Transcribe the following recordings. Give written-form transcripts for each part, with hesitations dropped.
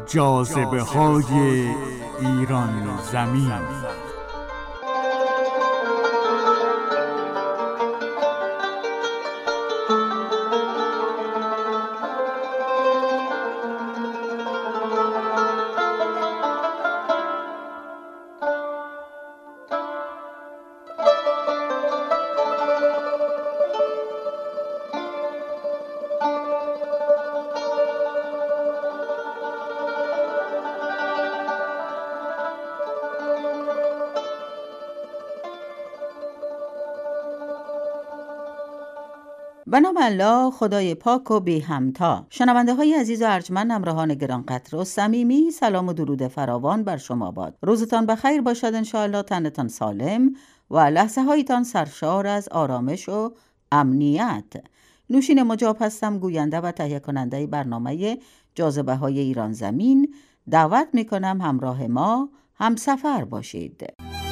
جاذبه های ایران زمین. به نام الله خدای پاک و بی همتا. شنونده های عزیز و ارجمند، همراهان گرانقدر و صمیمی، سلام و درود فراوان بر شما باد. روزتان بخیر باشد انشاءالله، تنتان سالم و لحظه هایتان سرشار از آرامش و امنیت. نوشین مجاب هستم، گوینده و تهیه کننده برنامه جاذبه های ایران زمین. دعوت میکنم همراه ما همسفر باشید.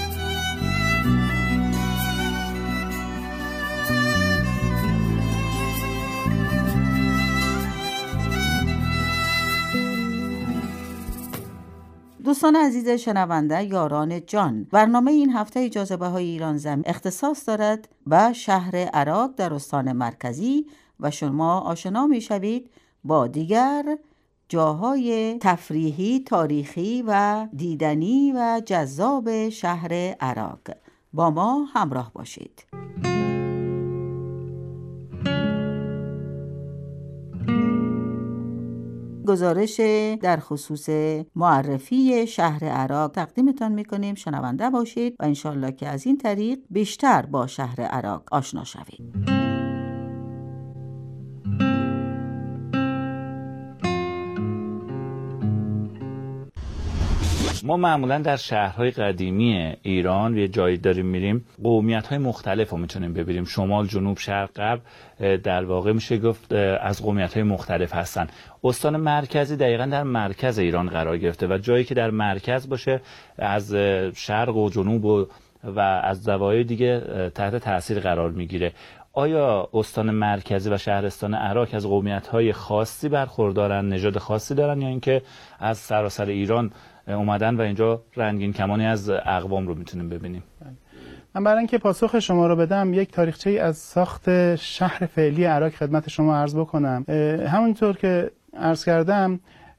دوستان عزیز شنونده، یاران جان، برنامه این هفته جاذبه های ایران زمین اختصاص دارد به شهر عراق در استان مرکزی و شما آشنا می شوید با دیگر جاهای تفریحی، تاریخی و دیدنی و جذاب شهر عراق. با ما همراه باشید. گزارش در خصوص معرفی شهر عراق تقدیمتان میکنیم. شنونده باشید و انشالله که از این طریق بیشتر با شهر عراق آشنا شوید. ما معمولا در شهرهای قدیمی ایران یه جایی داریم میریم، قومیت‌های مختلف رو میتونیم ببینیم. شمال، جنوب، شرق، غرب در واقع میشه گفت از قومیت‌های مختلف هستن. استان مرکزی دقیقاً در مرکز ایران قرار گرفته و جایی که در مرکز باشه از شرق و جنوب و از زوایای دیگه تحت تاثیر قرار میگیره. آیا استان مرکزی و شهرستان عراق از قومیت‌های خاصی برخوردارن، نژاد خاصی دارن، یا اینکه از سراسر ایران اومدن و اینجا رنگین کمانی از اقوام رو میتونیم ببینیم؟ من برای اینکه پاسخ شما رو بدم یک تاریخچه‌ای از ساخت شهر فعلی عراق خدمت شما عرض بکنم. همونطور که عرض کردم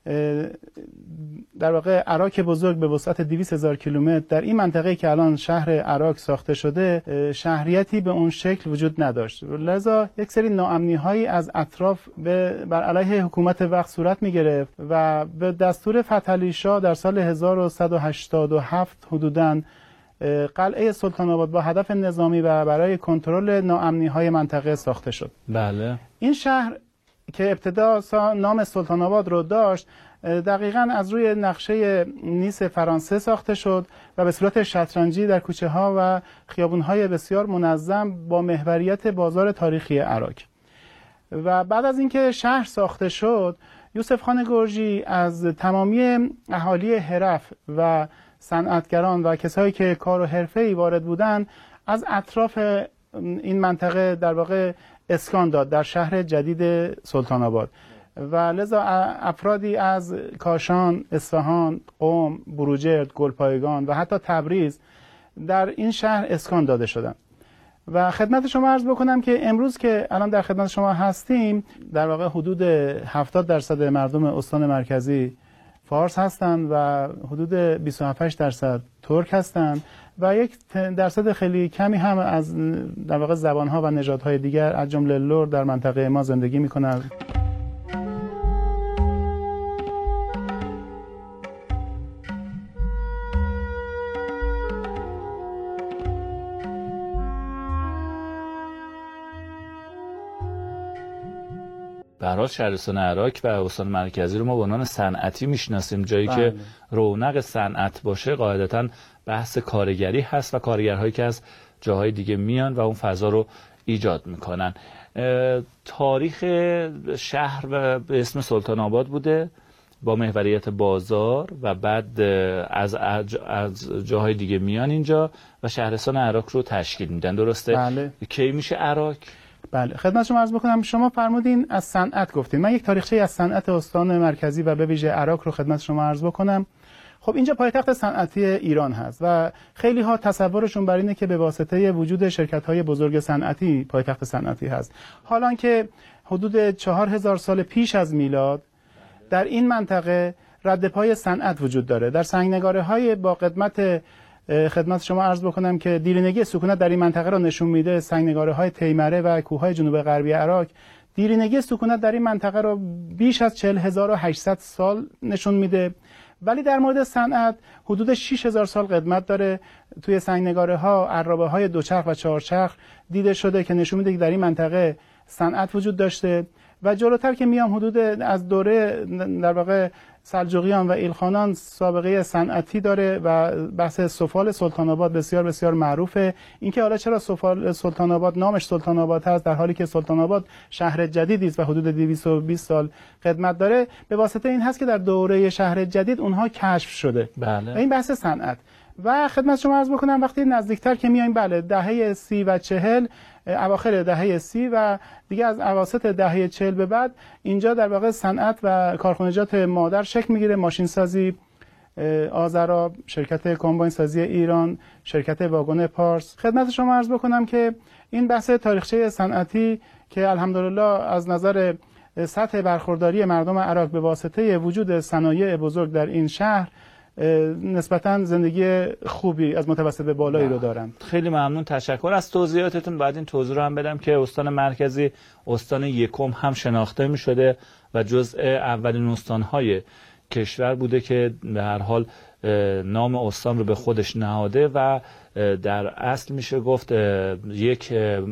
در واقع عراق بزرگ به وسعت 200,000 کیلومتر در این منطقه که الان شهر عراق ساخته شده شهریتی به اون شکل وجود نداشت، لذا یک سری ناامنی‌هایی از اطراف بر علیه حکومت وقت صورت می‌گرفت و به دستور فتحعلی شاه در سال 1187 حدوداً قلعه سلطان آباد با هدف نظامی و برای کنترل ناامنی‌های منطقه ساخته شد. بله. این شهر که ابتدا نام سلطان آباد رو داشت دقیقاً از روی نقشه نیس فرانسه ساخته شد و به صورت شطرنجی در کوچه ها و خیابون های بسیار منظم با محوریت بازار تاریخی عراق. و بعد از اینکه شهر ساخته شد، یوسف خان گرجی از تمامی اهالی حرف و صنعتگران و کسایی که کار و حرفه‌ای وارد بودند از اطراف این منطقه در واقع اسکان داد در شهر جدید سلطان آباد و لذا افرادی از کاشان، اصفهان، قم، بروجرد، گلپایگان و حتی تبریز در این شهر اسکان داده شدند. و خدمت شما عرض بکنم که امروز که الان در خدمت شما هستیم در واقع حدود 70% مردم استان مرکزی فارس هستند و حدود 27% ترک هستند و 1% خیلی کمی هم از در واقع زبان‌ها و نژادهای دیگر از جمله لر در منطقه ما زندگی می‌کنند. به هر حال شهرستان عراق و استان مرکزی رو ما به عنوان صنعتی میشناسیم، جایی که رونق صنعت باشه قاعدتاً بحث کارگری هست و کارگرهایی که از جاهای دیگه میان و اون فضا رو ایجاد میکنن. تاریخ شهر به اسم سلطان آباد بوده با محوریت بازار و بعد از جاهای دیگه میان اینجا و شهرستان عراق رو تشکیل میدن، درسته؟ بله. کی میشه عراق؟ بله، خدمت شما عرض بکنم. شما فرمودین از صنعت گفتین. من یک تاریخچه از صنعت استان مرکزی و به ویژه عراق رو خدمت شما عرض بکنم. خب اینجا پایتخت صنعتی ایران هست و خیلی ها تصورشون بر اینه که به واسطه وجود شرکت‌های بزرگ صنعتی پایتخت صنعتی هست. حالان که حدود 4000 سال پیش از میلاد در این منطقه رد پای صنعت وجود داره. در سنگنگاره‌های با قدمت خدمت شما عرض بکنم که دیرینگی سکونت در این منطقه را نشون میده. سنگنگاره‌های تیمره و کوههای جنوب غربی عراق دیرینگی سکونت در این منطقه را بیش از 40800 سال نشون میده. ولی در مورد صنعت حدود 6000 سال قدمت داره. توی سنگنگاره‌ها عرابه‌های دوچرخ و چهارچرخ دیده شده که نشون میده که در این منطقه صنعت وجود داشته. و جلوتر که میام حدود از دوره در واقع سلجوقیان و ایلخانان سابقه صنعتی داره و بحث سفال سلطان آباد بسیار بسیار معروفه. اینکه حالا چرا سفال سلطان آباد نامش سلطان آباد هست در حالی که سلطان آباد شهر جدیدی است و حدود 220 سال قدمت داره، به واسطه این هست که در دوره شهر جدید اونها کشف شده. بله. و این بحث صنعت. و خدمت شما عرض بکنم وقتی نزدیکتر که میایم، بله، دهه 30 و 40، اواخر دهه 30 و دیگه از اواسط دهه 40 به بعد اینجا در واقع صنعت و کارخانجات مادر شکل میگیره. ماشین سازی آذرا، شرکت کمباین سازی ایران، شرکت واگن پارس. خدمت شما عرض بکنم که این بحث تاریخچه صنعتی که الحمدلله از نظر سطح برخورداری مردم عراق به واسطه وجود صنایع بزرگ در این شهر نسبتاً زندگی خوبی از متوسط به بالایی رو دارن. خیلی ممنون، تشکر از توضیحاتتون. بعد این توضیح رو هم بدم که استان مرکزی استان یکم هم شناخته می شده و جزء اولین استانهای کشور بوده که به هر حال نام استان رو به خودش نهاده و در اصل میشه گفت یک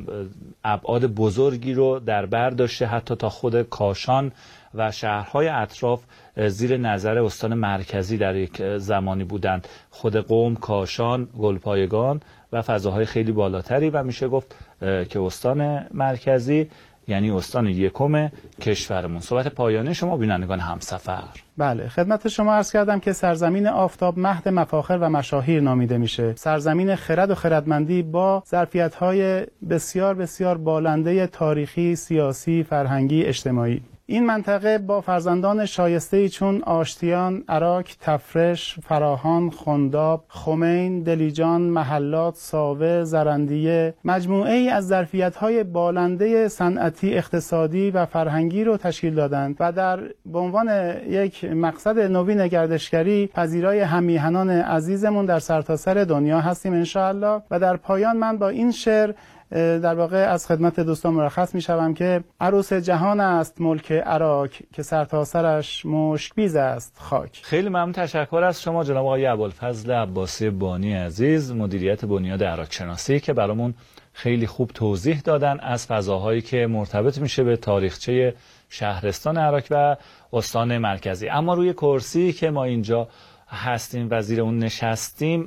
ابعاد بزرگی رو در بر داشته، حتی تا خود کاشان و شهرهای اطراف زیر نظر استان مرکزی در یک زمانی بودند. خود قم، کاشان، گلپایگان و فضاهای خیلی بالاتری و میشه گفت که استان مرکزی یعنی استان یکم کشورمون. صحبت پایانی شما بینندگان همسفر. بله، خدمت شما عرض کردم که سرزمین آفتاب مهد مفاخر و مشاهیر نامیده میشه. سرزمین خرد و خردمندی با ظرفیت‌های بسیار بسیار بالنده تاریخی، سیاسی، فرهنگی، اجتماعی. این منطقه با فرزندان شایسته‌ای چون آشتیان، اراک، تفرش، فراهان، خنداب، خمین، دلیجان، محلات، ساوه، زرندیه مجموعه‌ای از ظرفیت‌های بالنده صنعتی، اقتصادی و فرهنگی رو تشکیل دادند و به عنوان یک مقصد نوین گردشگری پذیرای هم‌میهنان عزیزمون در سرتاسر دنیا هستیم انشاءالله. و در پایان من با این شعر در واقع از خدمت دوستان مرخص می شوم که عروس جهان است ملک عراق که سرتاسرش مشک بیز است خاک. خیلی ممنون، تشکر از شما جناب آقای ابوالفضل عباسی بانی عزیز، مدیریت بنیاد عراق شناسی که برامون خیلی خوب توضیح دادن از فضاهایی که مرتبط میشه به تاریخچه شهرستان عراق و استان مرکزی. اما روی کرسی که ما اینجا هستیم و زیر اون نشستیم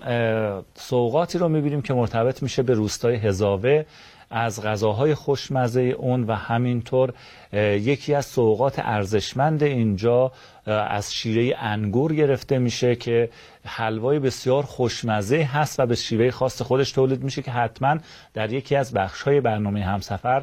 سوغاتی رو میبینیم که مرتبط میشه به روستای هزاوه، از غذاهای خوشمزه اون و همینطور یکی از سوغات ارزشمند اینجا از شیره انگور گرفته میشه که حلوای بسیار خوشمزه هست و به شیوه خاص خودش تولید میشه که حتما در یکی از بخش‌های برنامه همسفر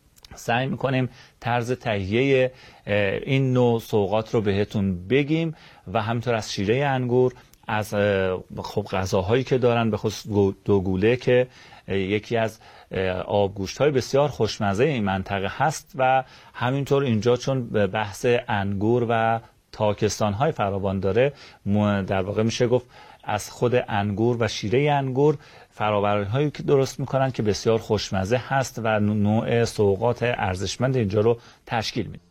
سعی میکنیم طرز تهیه این نوع سوغات رو بهتون بگیم و همینطور از شیره انگور، از خب غذاهایی که دارن به خصوص دوگوله که یکی از آبگوشت‌های بسیار خوشمزه این منطقه هست و همینطور اینجا چون بحث انگور و تاکستان‌های فراوان داره در واقع میشه گفت از خود انگور و شیره انگور فرآوری‌هایی که درست میکنن که بسیار خوشمزه هست و نوع سوغات ارزشمند اینجا رو تشکیل میده.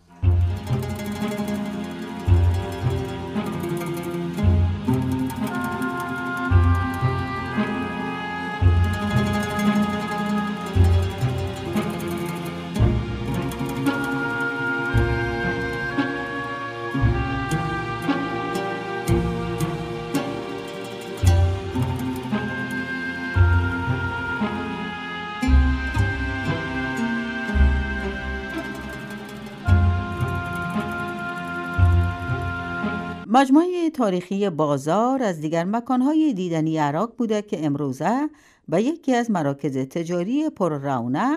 مجموعه تاریخی بازار از دیگر مکانهای دیدنی عراق بوده که امروزه به یکی از مراکز تجاری پر رونق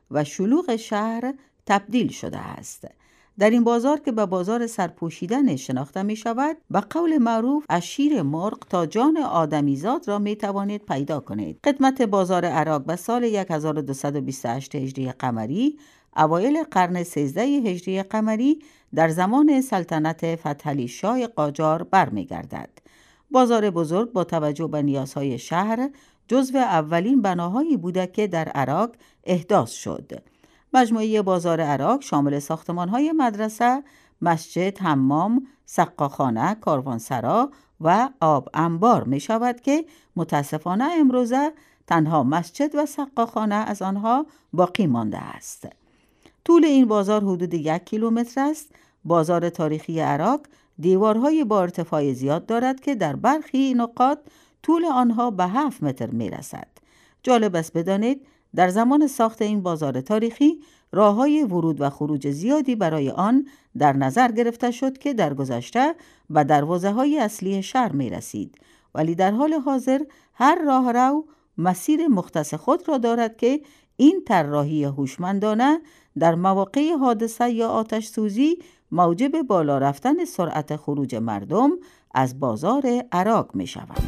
و شلوغ شهر تبدیل شده است. در این بازار که به بازار سرپوشیدن شناخته می شود، به قول معروف از شیر مرغ تا جان آدمیزاد را می توانید پیدا کنید. قدمت بازار عراق به سال 1228 هجری قمری، اوایل قرن 13 هجری قمری، در زمان سلطنت فتحعلی شاه قاجار برمی گردد. بازار بزرگ با توجه به نیازهای شهر جزو اولین بناهایی بوده که در عراق احداث شد. مجموعه بازار عراق شامل ساختمان‌های مدرسه، مسجد، حمام، سقاخانه، کاروانسرا و آب انبار می شود که متاسفانه امروزه تنها مسجد و سقاخانه از آنها باقی مانده است. طول این بازار حدود 1 کیلومتر است. بازار تاریخی عراق دیوارهای با ارتفاع زیاد دارد که در برخی نقاط طول آنها به 7 متر می رسد. جالب است بدانید در زمان ساخت این بازار تاریخی راه‌های ورود و خروج زیادی برای آن در نظر گرفته شد که در گذشته به دروازه‌های اصلی شهر می رسید، ولی در حال حاضر هر راهرو مسیر مختص خود را دارد که این طراحی هوشمندانه در مواقع حادثه یا آتش سوزی موجب بالا رفتن سرعت خروج مردم از بازار عراق می شود.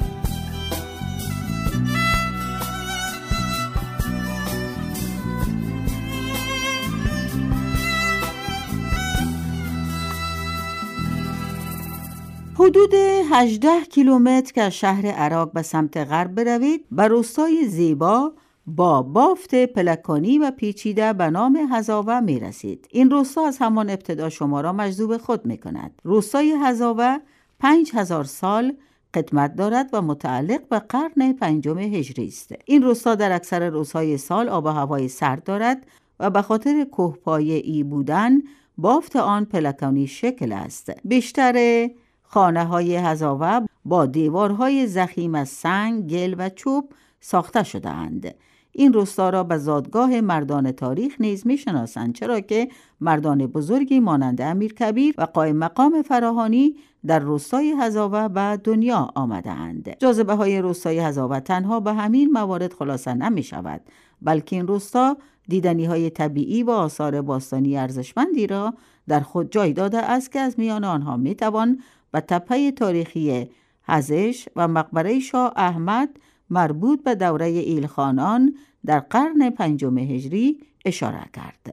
حدود 18 کیلومتر که از شهر عراق به سمت غرب بروید، به روستای زیبا با بافت پلکانی و پیچیده به نام هزاوه می رسید. این روستا از همان ابتدا شما را مجذوب خود می کند. روستای هزاوه 5000 سال قدمت دارد و متعلق به قرن 5 هجری است. این روستا در اکثر روزهای سال آب و هوای سرد دارد و به خاطر کوهپایه‌ای بودن بافت آن پلکانی شکل است. بیشتر خانه‌های هزاوه با دیوارهای ضخیم از سنگ، گل و چوب ساخته شده اند. این روستا را به زادگاه مردان تاریخ نیز می‌شناسند، چرا که مردان بزرگی مانند امیرکبیر و قائم مقام فراهانی در روستای هزاوه به دنیا آمده‌اند. جاذبه‌های روستای هزاوه تنها به همین موارد خلاصه نمی‌شود، بلکه این روستا دیدنی‌های طبیعی و آثار باستانی ارزشمندی را در خود جای داده است که از میان آنها می‌توان به تپه تاریخی هزش و مقبره شاه احمد مربوط به دوره ایلخانان در قرن 5 هجری اشاره کرد.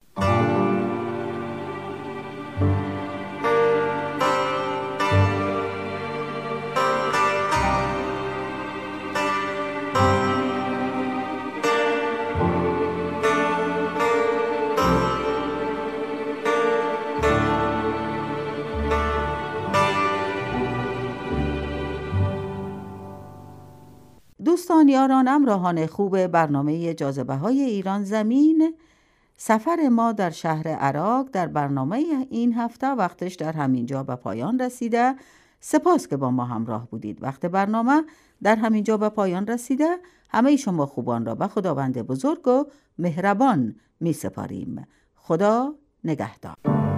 دوستان، یاران، همراهان خوب برنامه جاذبه‌های ایران زمین، سفر ما در شهر عراق در برنامه این هفته وقتش در همینجا به پایان رسیده. سپاس که با ما همراه بودید. وقت برنامه در همینجا به پایان رسیده. همه شما خوبان را به خداوند بزرگ و مهربان می سپاریم. خدا نگهدار.